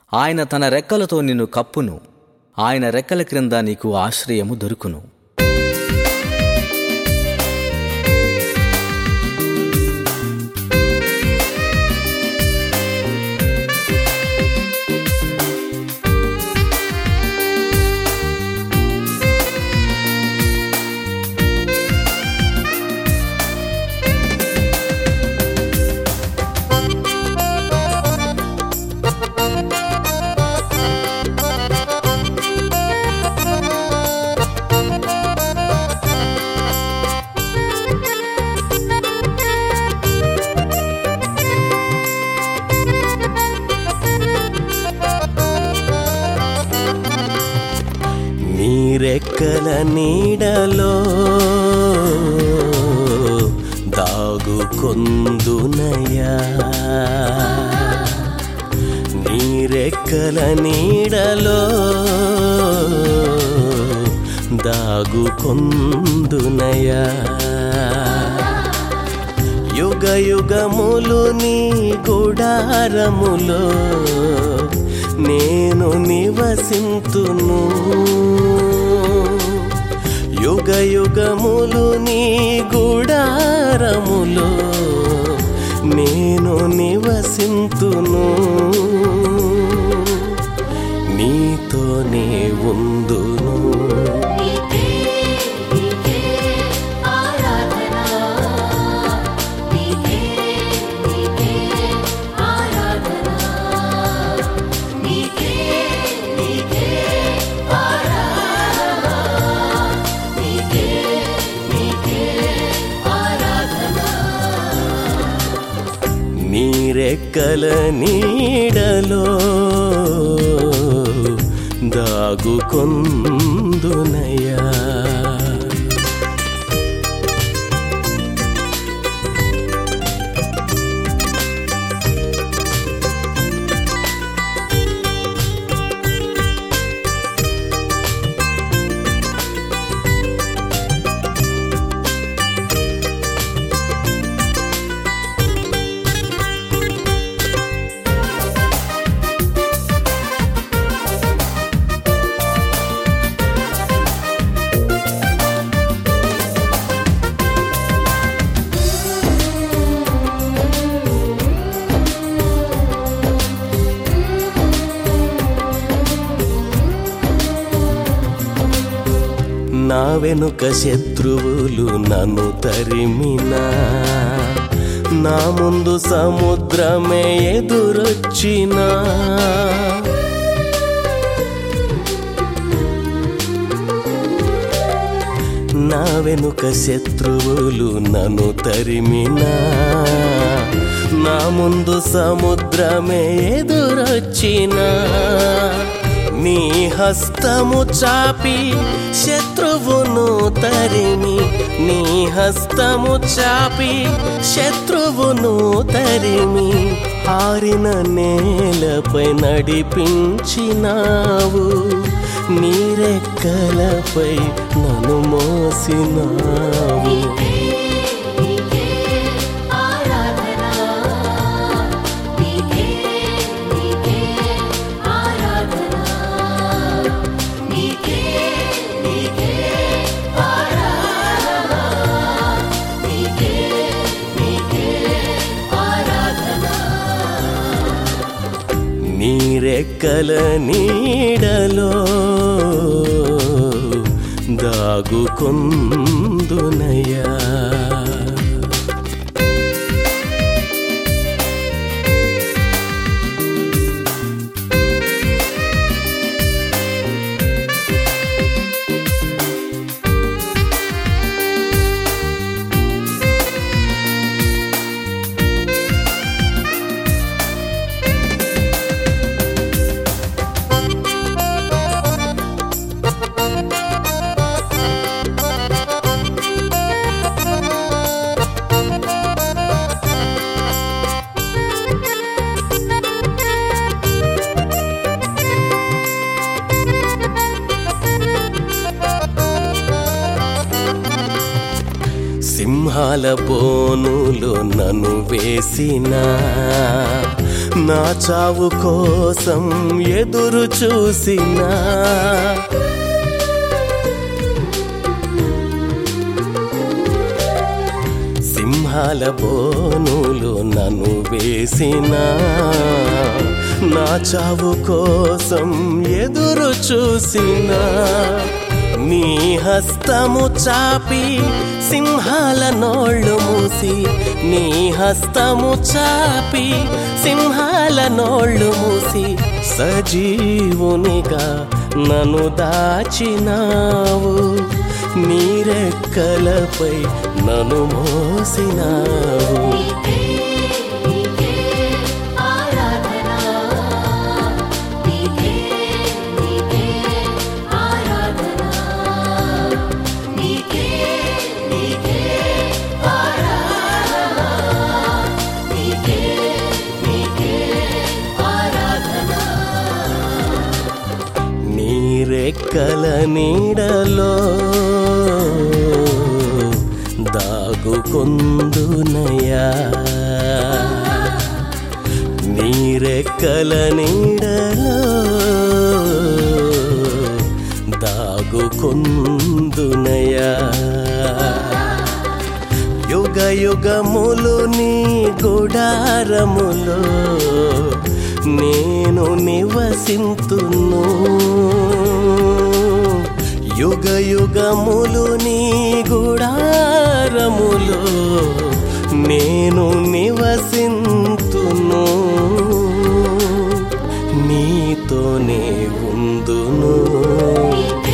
ఆయన తన రెక్కలతో నిన్ను కప్పును. ఆయన రెక్కల క్రింద నీకు ఆశ్రయము దొరుకును. రెక్కల నీడలో దాగుకొందునయ్యా, నీ రెక్కల నీడలో దాగుకొందునయ్యా. యుగ యుగములు నీ గుడారములో నేను నివసింతును. యుగ యుగములు నీ గుడారములో నేను నివసింతును. నీతోనే ఉందును. నీ రెక్కల నీడలో దాగుకొందునయ్యా. నా వెనుక శత్రువులు నన్ను తరిమినా, నా ముందు సముద్రమే ఎదురొచ్చినా, నా వెనుక శత్రువులు నన్ను తరిమినా, నా ముందు సముద్రమే ఎదురొచ్చినా, నీ హస్తము చాపి శత్రువును తరిమి, నీ హస్తము చాపి శత్రువును తరిమి, ఆరిన నేలపై నడిపించినావు, నీ రెక్కలపై నన్ను మోసినావు. నీ రెక్కల నీడలో దాగుకొందునయ్యా. సింహాల బోనులో నన్ను వేసిన, నా చావు కోసం ఎదురు చూసినా సింహాల బోనులు నన్ను వేసినా నా చావు కోసం ఎదురు చూసినా నీ హస్తము చాపి సింహాల నోళ్ళు మూసి నీ హస్తము చాపి సింహాల నోళ్ళు మూసి సజీవునిగా నన్ను దాచినావు నీ రెక్కలపై నన్ను మోసినావు రెక్కల నీడలో దాగుకొందునయా నీ రెక్కల నీడలో దాగుకొందునయా యుగ యుగములు నీ గుడారములో నేను నివసింతును యుగ యుగములు నీ గుడారములో నేను నివసింతును నీతోనే ఉందును